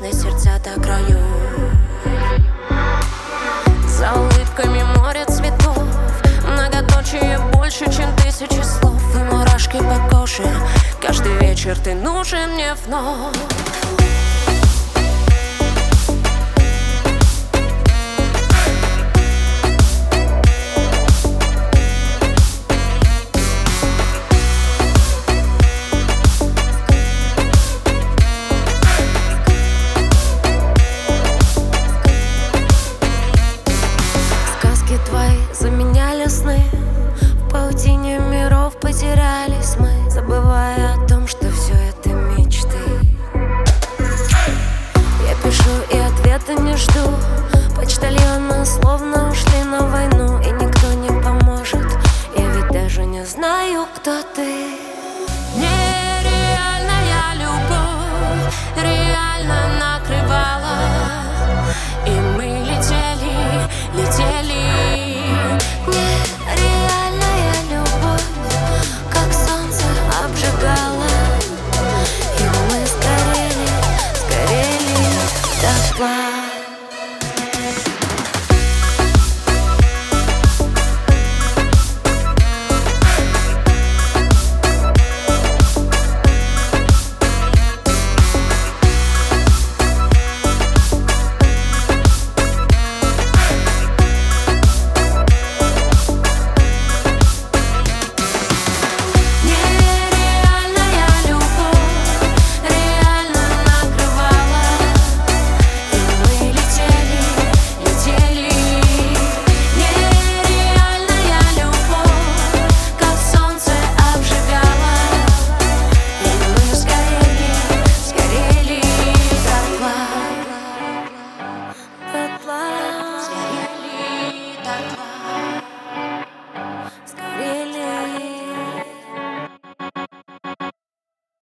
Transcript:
сжали сердца до краев. За улыбками море цветов, многоточие больше, чем 1000 слов. И мурашки по коже, каждый вечер ты нужен мне вновь. Твои заменяли сны, в паутине миров потерялись мы, забывая о том, что все это мечты. Я пишу и ответа не жду, почтальоны словно ушли на войну, и никто не поможет, я ведь даже не знаю, кто ты. Нереальная любовь реально накрывала, и мы летели, летели. Нереальная любовь, как солнце обжигало, и мы сгорели, сгорели дотла.